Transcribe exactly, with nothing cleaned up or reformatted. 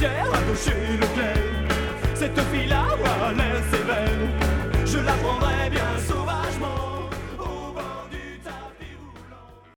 caissière à gaucher lequel. Cette fille-là a l'air sévère, je la prendrai bien